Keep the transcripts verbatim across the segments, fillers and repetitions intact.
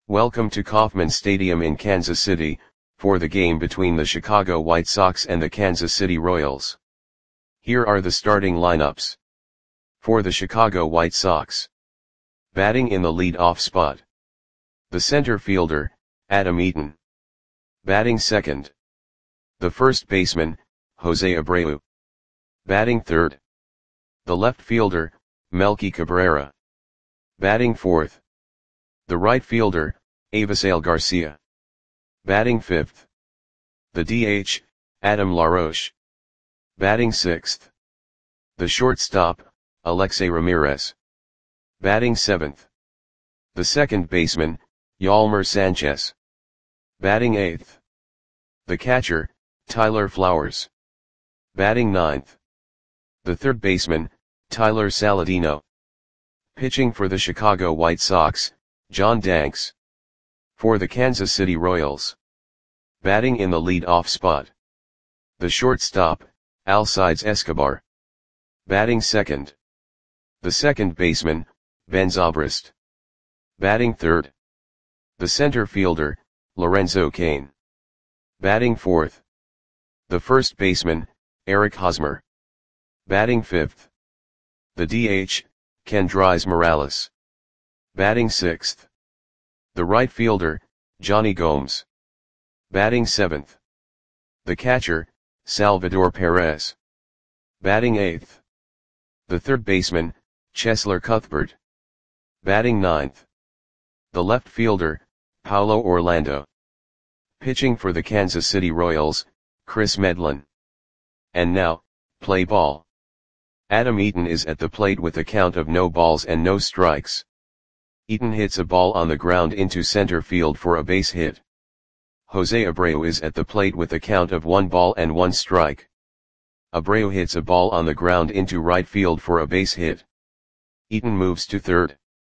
Welcome to Kauffman Stadium in Kansas City, for the game between the Chicago White Sox and the Kansas City Royals. Here are the starting lineups. For the Chicago White Sox. Batting in the lead-off spot. The center fielder, Adam Eaton. Batting second. The first baseman, Jose Abreu. Batting third. The left fielder, Melky Cabrera. Batting fourth. The right fielder, Avisail Garcia. Batting fifth. The D H, Adam LaRoche. Batting sixth. The shortstop, Alexei Ramirez. Batting seventh. The second baseman, Yolmer Sanchez. Batting eighth. The catcher, Tyler Flowers. Batting ninth. The third baseman, Tyler Saladino. Pitching for the Chicago White Sox, John Danks. For the Kansas City Royals. Batting in the lead-off spot. The shortstop, Alcides Escobar. Batting second. The second baseman, Ben Zobrist. Batting third. The center fielder, Lorenzo Cain. Batting fourth. The first baseman, Eric Hosmer. Batting fifth. The D H, Kendrys Morales. Batting sixth. The right fielder, Johnny Gomes. Batting seventh. The catcher, Salvador Perez. Batting eighth. The third baseman, Cheslor Cuthbert. Batting ninth. The left fielder, Paulo Orlando. Pitching for the Kansas City Royals, Kris Medlen. And now, play ball. Adam Eaton is at the plate with a count of no balls and no strikes. Eaton hits a ball on the ground into center field for a base hit. Jose Abreu is at the plate with a count of one ball and one strike. Abreu hits a ball on the ground into right field for a base hit. Eaton moves to third.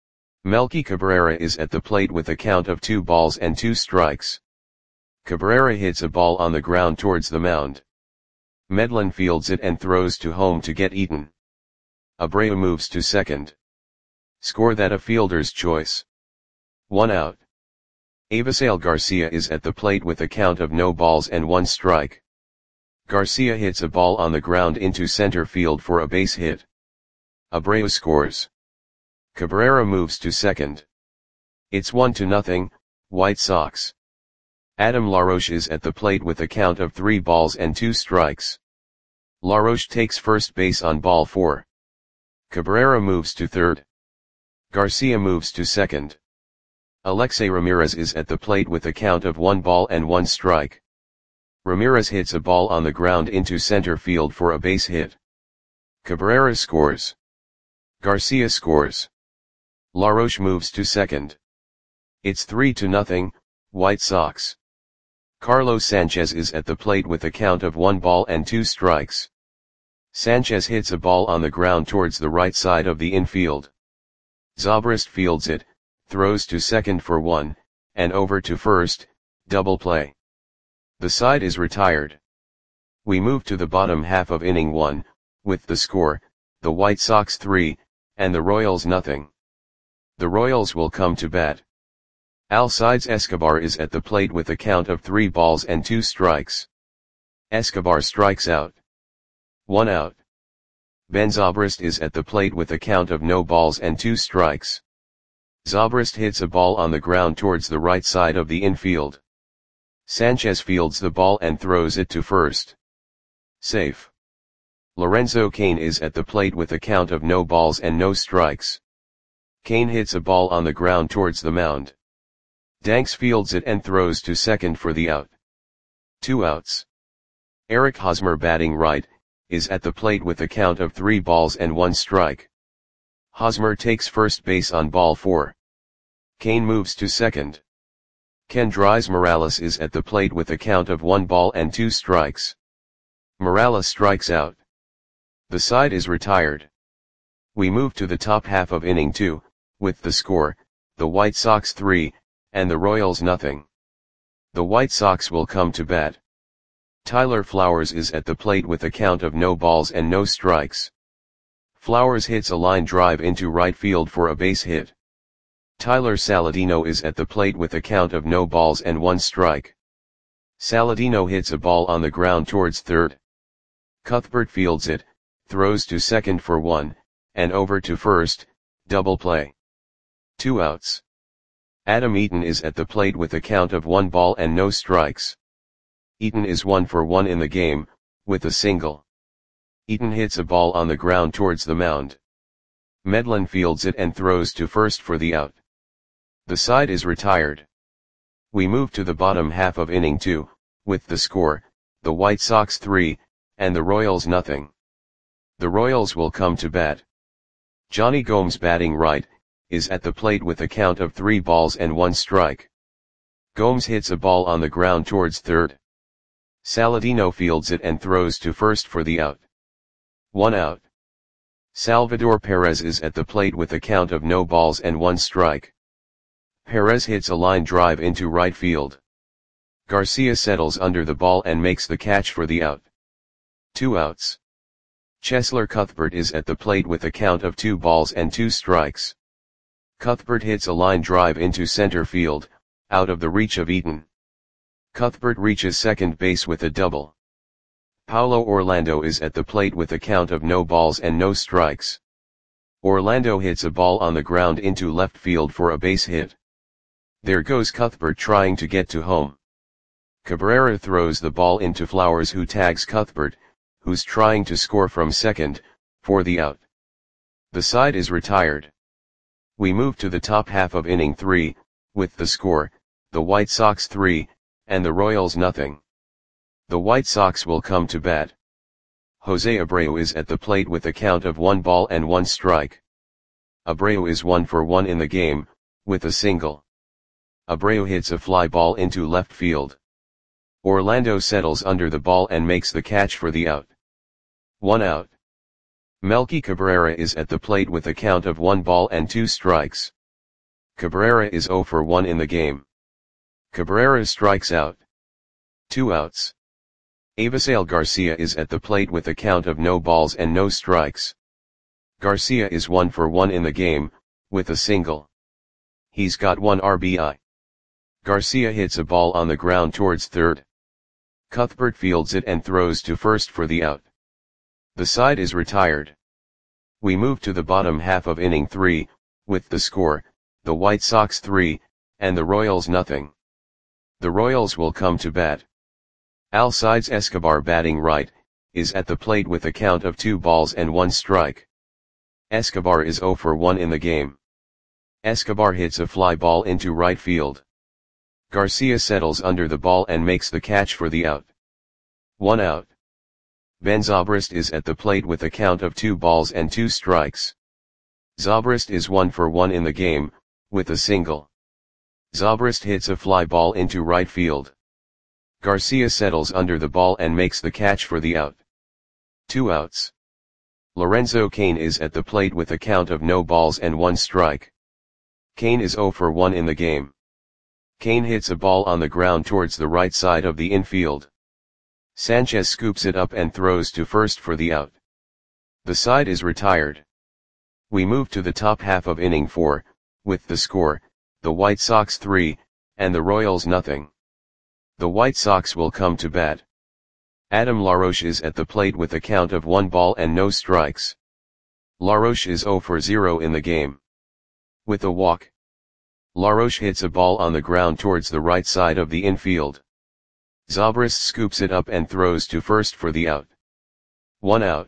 Melky Cabrera is at the plate with a count of two balls and two strikes. Cabrera hits a ball on the ground towards the mound. Medlen fields it and throws to home to get Eaton. Abreu moves to second. Score that a fielder's choice. One out. Avisail Garcia is at the plate with a count of no balls and one strike. Garcia hits a ball on the ground into center field for a base hit. Abreu scores. Cabrera moves to second. It's one to nothing, White Sox. Adam LaRoche is at the plate with a count of three balls and two strikes. LaRoche takes first base on ball four. Cabrera moves to third. Garcia moves to second. Alexei Ramirez is at the plate with a count of one ball and one strike. Ramirez hits a ball on the ground into center field for a base hit. Cabrera scores. Garcia scores. LaRoche moves to second. It's three to nothing, White Sox. Carlos Sanchez is at the plate with a count of one ball and two strikes. Sanchez hits a ball on the ground towards the right side of the infield. Zobrist fields it, throws to second for one, and over to first, double play. The side is retired. We move to the bottom half of inning one, with the score, the White Sox three, and the Royals nothing. The Royals will come to bat. Alcides Escobar is at the plate with a count of three balls and two strikes. Escobar strikes out. One out. Ben Zobrist is at the plate with a count of no balls and two strikes. Zobrist hits a ball on the ground towards the right side of the infield. Sanchez fields the ball and throws it to first. Safe. Lorenzo Cain is at the plate with a count of no balls and no strikes. Cain hits a ball on the ground towards the mound. Danks fields it and throws to second for the out. Two outs. Eric Hosmer, batting right, is at the plate with a count of three balls and one strike. Hosmer takes first base on ball four. Cain moves to second. Kendrys Morales is at the plate with a count of one ball and two strikes. Morales strikes out. The side is retired. We move to the top half of inning two, with the score, the White Sox three, and the Royals nothing. The White Sox will come to bat. Tyler Flowers is at the plate with a count of no balls and no strikes. Flowers hits a line drive into right field for a base hit. Tyler Saladino is at the plate with a count of no balls and one strike. Saladino hits a ball on the ground towards third. Cuthbert fields it, throws to second for one, and over to first, double play. Two outs. Adam Eaton is at the plate with a count of one ball and no strikes. Eaton is one for one in the game, with a single. Eaton hits a ball on the ground towards the mound. Medlin fields it and throws to first for the out. The side is retired. We move to the bottom half of inning two, with the score, the White Sox three, and the Royals nothing. The Royals will come to bat. Johnny Gomes, batting right, is at the plate with a count of three balls and one strike. Gomes hits a ball on the ground towards third. Saladino fields it and throws to first for the out. One out. Salvador Perez is at the plate with a count of no balls and one strike. Perez hits a line drive into right field. Garcia settles under the ball and makes the catch for the out. Two outs. Cheslor Cuthbert is at the plate with a count of two balls and two strikes. Cuthbert hits a line drive into center field, out of the reach of Eaton. Cuthbert reaches second base with a double. Paulo Orlando is at the plate with a count of no balls and no strikes. Orlando hits a ball on the ground into left field for a base hit. There goes Cuthbert trying to get to home. Cabrera throws the ball into Flowers, who tags Cuthbert, who's trying to score from second, for the out. The side is retired. We move to the top half of inning three, with the score, the White Sox three, and the Royals nothing. The White Sox will come to bat. Jose Abreu is at the plate with a count of one ball and one strike. Abreu is one for one in the game, with a single. Abreu hits a fly ball into left field. Orlando settles under the ball and makes the catch for the out. One out. Melky Cabrera is at the plate with a count of one ball and two strikes. Cabrera is zero for one in the game. Cabrera strikes out. Two outs. Avisail Garcia is at the plate with a count of no balls and no strikes. Garcia is one for one in the game, with a single. He's got one R B I. Garcia hits a ball on the ground towards third. Cuthbert fields it and throws to first for the out. The side is retired. We move to the bottom half of inning three, with the score, the White Sox three, and the Royals nothing. The Royals will come to bat. Alcides Escobar, batting right, is at the plate with a count of two balls and one strike. Escobar is zero for one in the game. Escobar hits a fly ball into right field. Garcia settles under the ball and makes the catch for the out. One out. Ben Zobrist is at the plate with a count of two balls and two strikes. Zobrist is one for one in the game, with a single. Zobrist hits a fly ball into right field. Garcia settles under the ball and makes the catch for the out. Two outs. Lorenzo Cain is at the plate with a count of no balls and one strike. Cain is zero for one in the game. Cain hits a ball on the ground towards the right side of the infield. Sanchez scoops it up and throws to first for the out. The side is retired. We move to the top half of inning four, with the score, the White Sox three, and the Royals nothing. The White Sox will come to bat. Adam LaRoche is at the plate with a count of one ball and no strikes. LaRoche is zero for zero in the game. With a walk. LaRoche hits a ball on the ground towards the right side of the infield. Zobrist scoops it up and throws to first for the out. One out.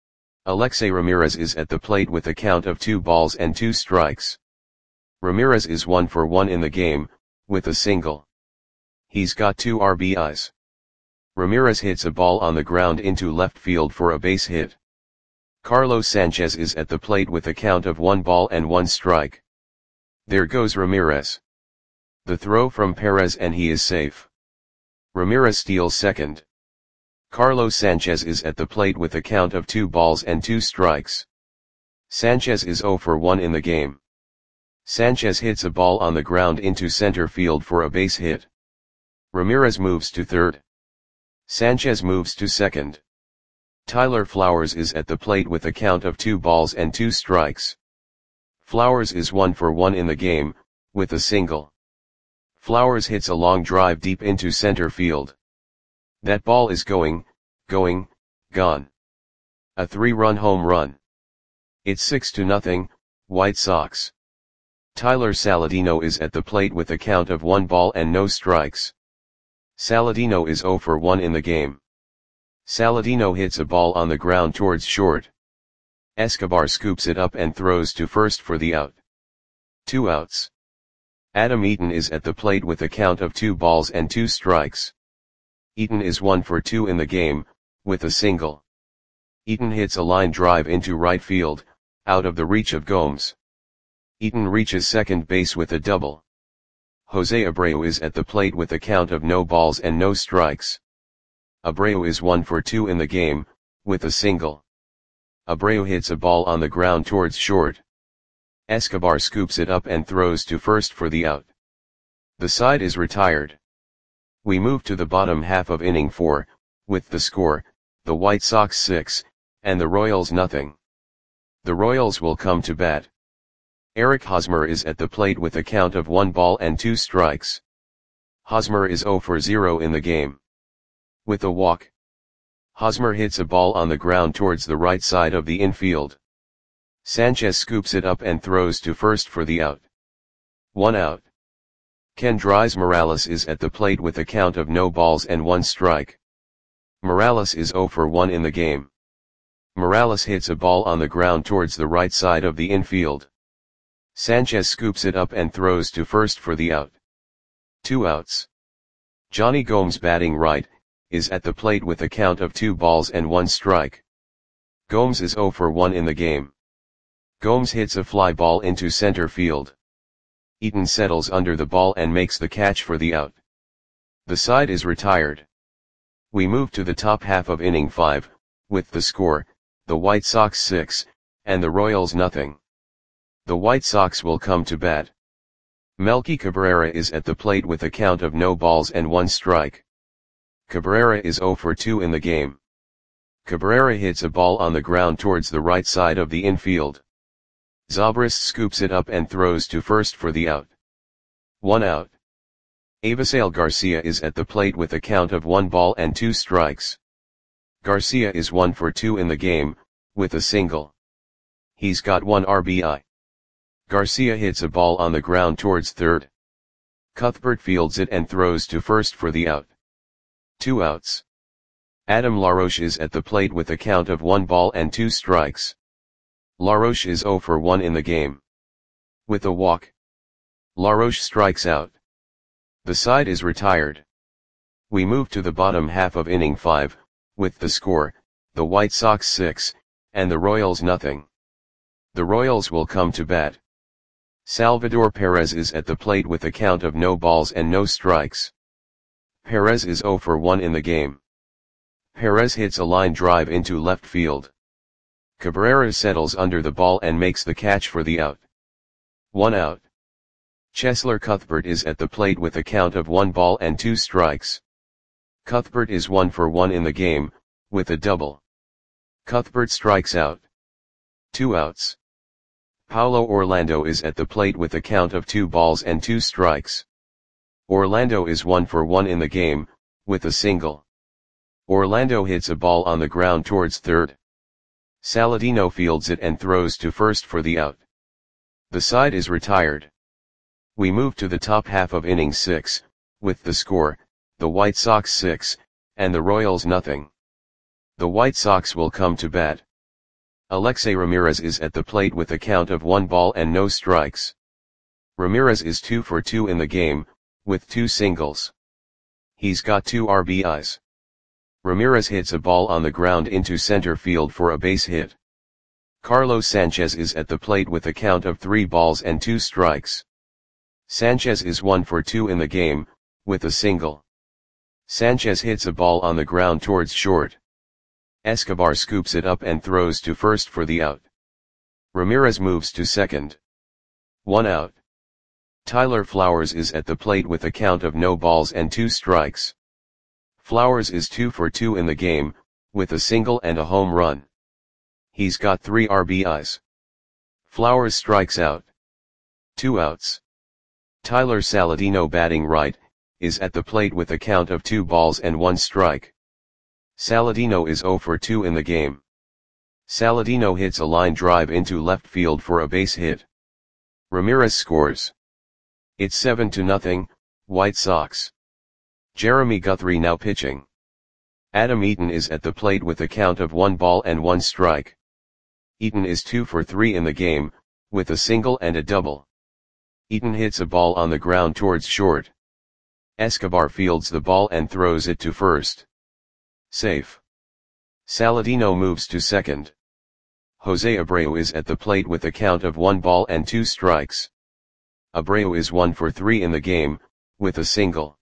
Alexei Ramirez is at the plate with a count of two balls and two strikes. Ramirez is one for one in the game, with a single. He's got two R B Is. Ramirez hits a ball on the ground into left field for a base hit. Carlos Sanchez is at the plate with a count of one ball and one strike. There goes Ramirez. The throw from Perez and he is safe. Ramirez steals second. Carlos Sanchez is at the plate with a count of two balls and two strikes. Sanchez is zero for one in the game. Sanchez hits a ball on the ground into center field for a base hit. Ramirez moves to third. Sanchez moves to second. Tyler Flowers is at the plate with a count of two balls and two strikes. Flowers is one for one in the game, with a single. Flowers hits a long drive deep into center field. That ball is going, going, gone. A three-run home run. It's six to nothing, White Sox. Tyler Saladino is at the plate with a count of one ball and no strikes. Saladino is zero for one in the game. Saladino hits a ball on the ground towards short. Escobar scoops it up and throws to first for the out. Two outs. Adam Eaton is at the plate with a count of two balls and two strikes. Eaton is one for two in the game, with a single. Eaton hits a line drive into right field, out of the reach of Gomes. Eaton reaches second base with a double. Jose Abreu is at the plate with a count of no balls and no strikes. Abreu is one for two in the game, with a single. Abreu hits a ball on the ground towards short. Escobar scoops it up and throws to first for the out. The side is retired. We move to the bottom half of inning four, with the score, the White Sox six, and the Royals nothing. The Royals will come to bat. Eric Hosmer is at the plate with a count of one ball and two strikes. Hosmer is zero for zero in the game. With a walk. Hosmer hits a ball on the ground towards the right side of the infield. Sanchez scoops it up and throws to first for the out. One out. Kendrys Morales is at the plate with a count of no balls and one strike. Morales is zero for one in the game. Morales hits a ball on the ground towards the right side of the infield. Sanchez scoops it up and throws to first for the out. Two outs. Johnny Gomes, batting right, is at the plate with a count of two balls and one strike. Gomes is zero for one in the game. Gomes hits a fly ball into center field. Eaton settles under the ball and makes the catch for the out. The side is retired. We move to the top half of inning five, with the score, the White Sox six, and the Royals nothing. The White Sox will come to bat. Melky Cabrera is at the plate with a count of no balls and one strike. Cabrera is zero for two in the game. Cabrera hits a ball on the ground towards the right side of the infield. Zobrist scoops it up and throws to first for the out. One out. Avisail Garcia is at the plate with a count of one ball and two strikes. Garcia is one for two in the game, with a single. He's got one R B I. Garcia hits a ball on the ground towards third. Cuthbert fields it and throws to first for the out. Two outs. Adam LaRoche is at the plate with a count of one ball and two strikes. LaRoche is zero for one in the game. With a walk. LaRoche strikes out. The side is retired. We move to the bottom half of inning five, with the score, the White Sox six, and the Royals nothing. The Royals will come to bat. Salvador Perez is at the plate with a count of no balls and no strikes. Perez is zero for one in the game. Perez hits a line drive into left field. Cabrera settles under the ball and makes the catch for the out. One out. Cheslor Cuthbert is at the plate with a count of one ball and two strikes. Cuthbert is one for one in the game, with a double. Cuthbert strikes out. Two outs. Paulo Orlando is at the plate with a count of two balls and two strikes. Orlando is one for one in the game, with a single. Orlando hits a ball on the ground towards third. Saladino fields it and throws to first for the out. The side is retired. We move to the top half of inning six, with the score, the White Sox six, and the Royals nothing. The White Sox will come to bat. Alexei Ramirez is at the plate with a count of one ball and no strikes. Ramirez is two for two in the game, with two singles. He's got two R B Is. Ramirez hits a ball on the ground into center field for a base hit. Carlos Sanchez is at the plate with a count of three balls and two strikes. Sanchez is one for two in the game, with a single. Sanchez hits a ball on the ground towards short. Escobar scoops it up and throws to first for the out. Ramirez moves to second. One out. Tyler Flowers is at the plate with a count of no balls and two strikes. Flowers is two for two in the game, with a single and a home run. He's got three R B Is. Flowers strikes out. Two outs. Tyler Saladino batting right, is at the plate with a count of two balls and one strike. Saladino is oh for two in the game. Saladino hits a line drive into left field for a base hit. Ramirez scores. It's seven to nothing, White Sox. Jeremy Guthrie now pitching. Adam Eaton is at the plate with a count of one ball and one strike. Eaton is two for three in the game, with a single and a double. Eaton hits a ball on the ground towards short. Escobar fields the ball and throws it to first. Safe. Saladino moves to second. Jose Abreu is at the plate with a count of one ball and two strikes. Abreu is one for three in the game, with a single.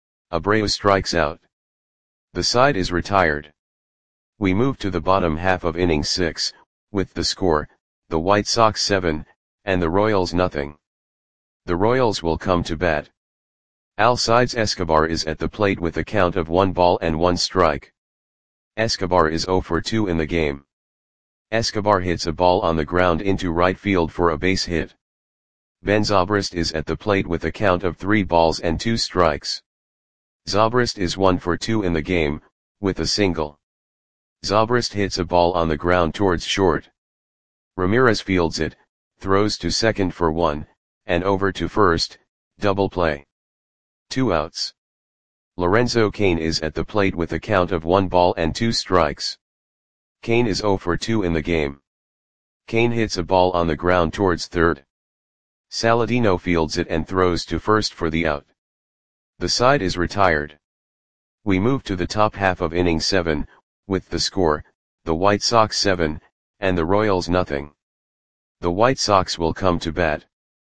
Abreu strikes out. The side is retired. We move to the bottom half of inning six, with the score, the White Sox seven, and the Royals nothing. The Royals will come to bat. Alcides Escobar is at the plate with a count of one ball and one strike. Escobar is oh for two in the game. Escobar hits a ball on the ground into right field for a base hit. Ben Zobrist is at the plate with a count of three balls and two strikes. Zobrist is one for two in the game, with a single. Zobrist hits a ball on the ground towards short. Ramirez fields it, throws to second for one, and over to first, double play. Two outs. Lorenzo Cain is at the plate with a count of one ball and two strikes. Cain is oh for two in the game. Cain hits a ball on the ground towards third. Saladino fields it and throws to first for the out. The side is retired. We move to the top half of inning seven, with the score, the White Sox seven, and the Royals nothing. The White Sox will come to bat.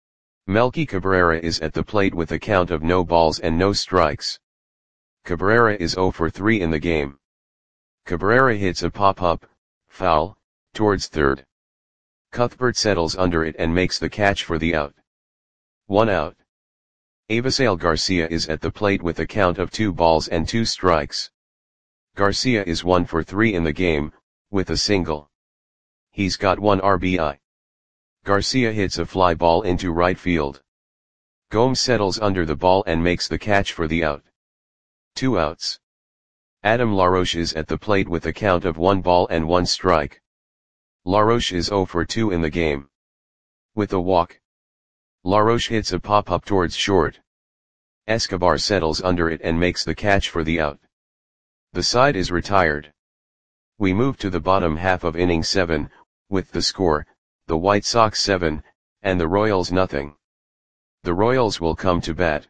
Melky Cabrera is at the plate with a count of no balls and no strikes. Cabrera is oh for three in the game. Cabrera hits a pop-up, foul, towards third. Cuthbert settles under it and makes the catch for the out. One out. Avisail Garcia is at the plate with a count of two balls and two strikes. Garcia is one for three in the game, with a single. He's got one R B I. Garcia hits a fly ball into right field. Gomes settles under the ball and makes the catch for the out. Two outs. Adam LaRoche is at the plate with a count of one ball and one strike. LaRoche is oh for two in the game. With a walk. LaRoche hits a pop-up towards short. Escobar settles under it and makes the catch for the out. The side is retired. We move to the bottom half of inning seven, with the score, the White Sox seven, and the Royals nothing. The Royals will come to bat.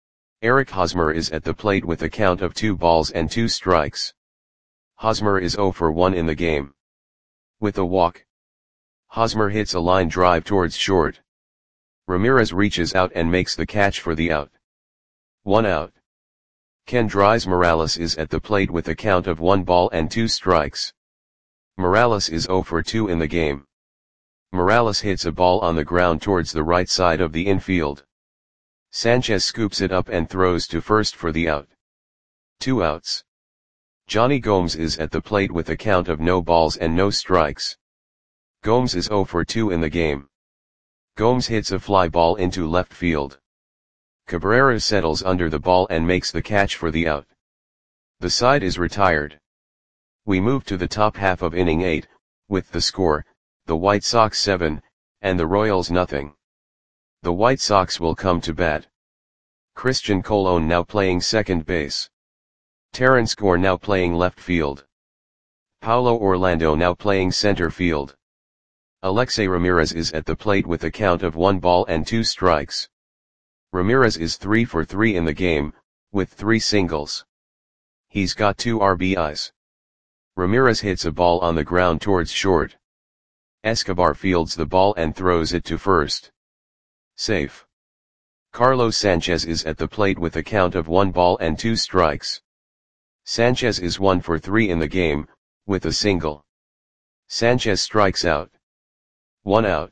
Eric Hosmer is at the plate with a count of two balls and two strikes. Hosmer is oh for one in the game. With a walk. Hosmer hits a line drive towards short. Ramirez reaches out and makes the catch for the out. One out. Kendrys Morales is at the plate with a count of one ball and two strikes. Morales is oh for two in the game. Morales hits a ball on the ground towards the right side of the infield. Sanchez scoops it up and throws to first for the out. Two outs. Johnny Gomes is at the plate with a count of no balls and no strikes. Gomes is oh for two in the game. Gomes hits a fly ball into left field. Cabrera settles under the ball and makes the catch for the out. The side is retired. We move to the top half of inning eight, with the score, the White Sox seven, and the Royals nothing. The White Sox will come to bat. Christian Colon now playing second base. Terrence Gore now playing left field. Paulo Orlando now playing center field. Alexei Ramirez is at the plate with a count of one ball and two strikes. Ramirez is three for three in the game, with three singles. He's got two R B Is. Ramirez hits a ball on the ground towards short. Escobar fields the ball and throws it to first. Safe. Carlos Sanchez is at the plate with a count of one ball and two strikes. Sanchez is one for three in the game, with a single. Sanchez strikes out. One out.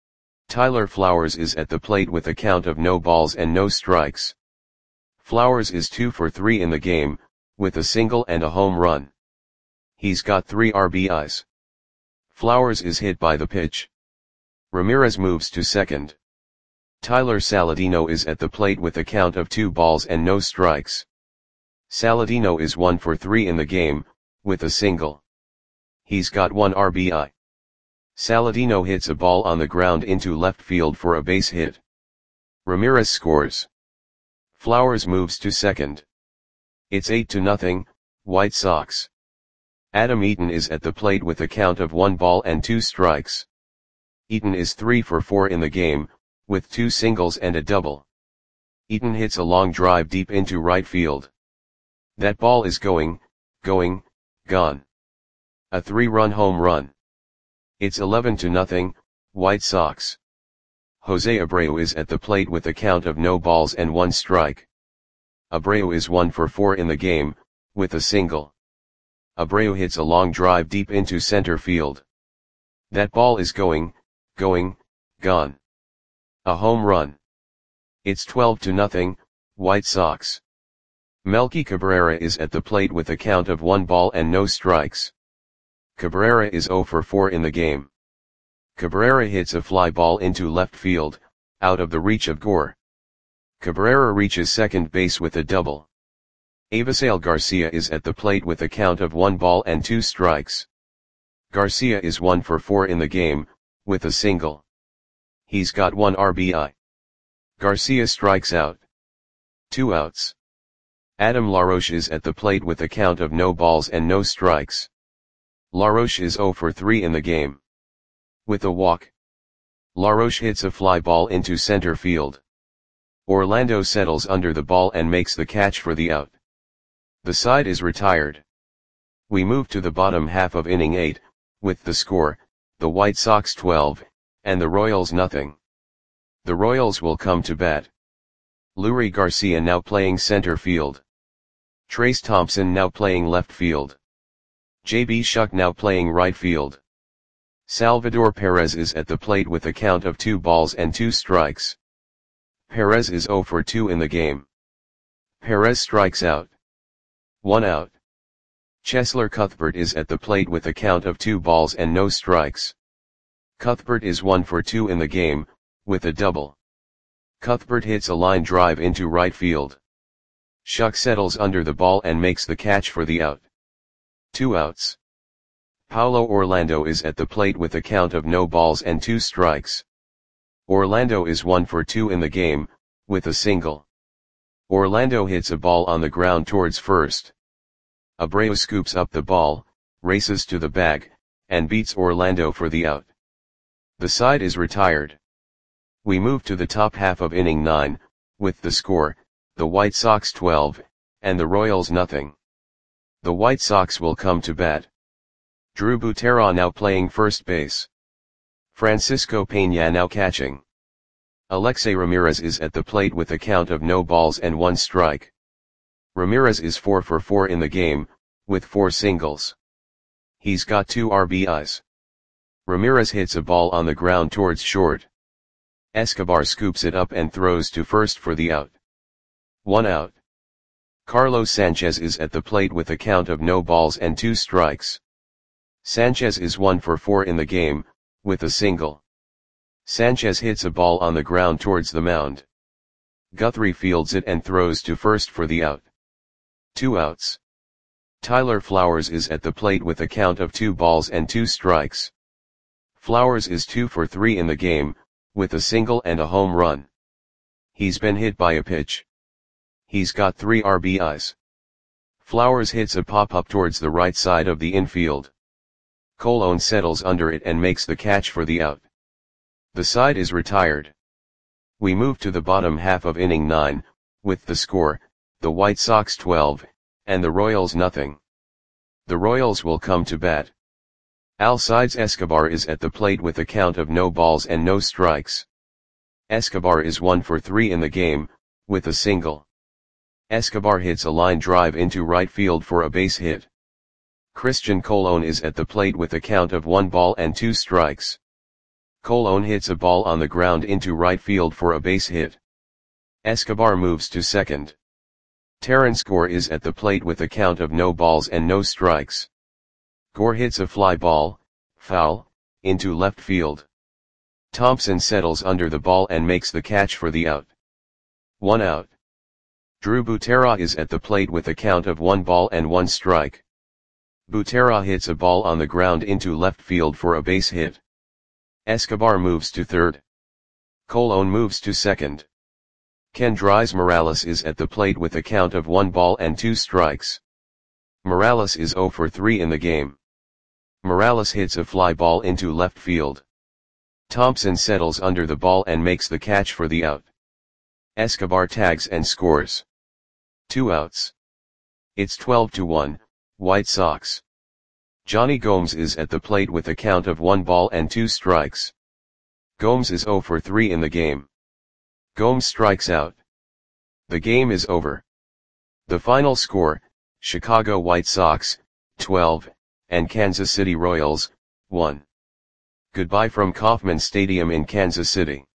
Tyler Flowers is at the plate with a count of no balls and no strikes. Flowers is two for three in the game, with a single and a home run. He's got three R B Is. Flowers is hit by the pitch. Ramirez moves to second. Tyler Saladino is at the plate with a count of two balls and no strikes. Saladino is one for three in the game, with a single. He's got one R B I. Saladino hits a ball on the ground into left field for a base hit. Ramirez scores. Flowers moves to second. It's eight to nothing, White Sox. Adam Eaton is at the plate with a count of one ball and two strikes. Eaton is three for four in the game, with two singles and a double. Eaton hits a long drive deep into right field. That ball is going, going, gone. A three-run home run. It's eleven to nothing, White Sox. Jose Abreu is at the plate with a count of no balls and one strike. Abreu is one for four in the game, with a single. Abreu hits a long drive deep into center field. That ball is going, going, gone. A home run. It's twelve to nothing, White Sox. Melky Cabrera is at the plate with a count of one ball and no strikes. Cabrera is zero for four in the game. Cabrera hits a fly ball into left field, out of the reach of Gore. Cabrera reaches second base with a double. Avisail Garcia is at the plate with a count of one ball and two strikes. Garcia is one for four in the game, with a single. He's got one R B I. Garcia strikes out. Two outs. Adam LaRoche is at the plate with a count of no balls and no strikes. LaRoche is zero for three in the game. With a walk. LaRoche hits a fly ball into center field. Orlando settles under the ball and makes the catch for the out. The side is retired. We move to the bottom half of inning eight, with the score, the White Sox twelve, and the Royals nothing. The Royals will come to bat. Leury Garcia now playing center field. Trace Thompson now playing left field. J B Shuck now playing right field. Salvador Perez is at the plate with a count of two balls and two strikes. Perez is zero for two in the game. Perez strikes out. One out. Cheslor Cuthbert is at the plate with a count of two balls and no strikes. Cuthbert is one for two in the game, with a double. Cuthbert hits a line drive into right field. Shuck settles under the ball and makes the catch for the out. Two outs. Paulo Orlando is at the plate with a count of no balls and two strikes. Orlando is one for two in the game, with a single. Orlando hits a ball on the ground towards first. Abreu scoops up the ball, races to the bag, and beats Orlando for the out. The side is retired. We move to the top half of inning nine, with the score, the White Sox twelve, and the Royals nothing. The White Sox will come to bat. Drew Butera now playing first base. Francisco Peña now catching. Alexei Ramirez is at the plate with a count of no balls and one strike. Ramirez is four for four in the game, with four singles. He's got two R B Is. Ramirez hits a ball on the ground towards short. Escobar scoops it up and throws to first for the out. One out. Carlos Sanchez is at the plate with a count of no balls and two strikes. Sanchez is one for four in the game, with a single. Sanchez hits a ball on the ground towards the mound. Guthrie fields it and throws to first for the out. Two outs. Tyler Flowers is at the plate with a count of two balls and two strikes. Flowers is two for three in the game, with a single and a home run. He's been hit by a pitch. He's got three R B Is. Flowers hits a pop-up towards the right side of the infield. Colon settles under it and makes the catch for the out. The side is retired. We move to the bottom half of inning nine, with the score, the White Sox twelve, and the Royals nothing. The Royals will come to bat. Alcides Escobar is at the plate with a count of no balls and no strikes. Escobar is one for three in the game, with a single. Escobar hits a line drive into right field for a base hit. Christian Colon is at the plate with a count of one ball and two strikes. Colon hits a ball on the ground into right field for a base hit. Escobar moves to second. Terrence Gore is at the plate with a count of no balls and no strikes. Gore hits a fly ball, foul, into left field. Thompson settles under the ball and makes the catch for the out. One out. Drew Butera is at the plate with a count of one ball and one strike. Butera hits a ball on the ground into left field for a base hit. Escobar moves to third. Colon moves to second. Kendrys Morales is at the plate with a count of one ball and two strikes. Morales is zero for three in the game. Morales hits a fly ball into left field. Thompson settles under the ball and makes the catch for the out. Escobar tags and scores. Two outs. It's twelve to one, White Sox. Johnny Gomes is at the plate with a count of one ball and two strikes. Gomes is zero for three in the game. Gomes strikes out. The game is over. The final score, Chicago White Sox, twelve, and Kansas City Royals, one. Goodbye from Kauffman Stadium in Kansas City.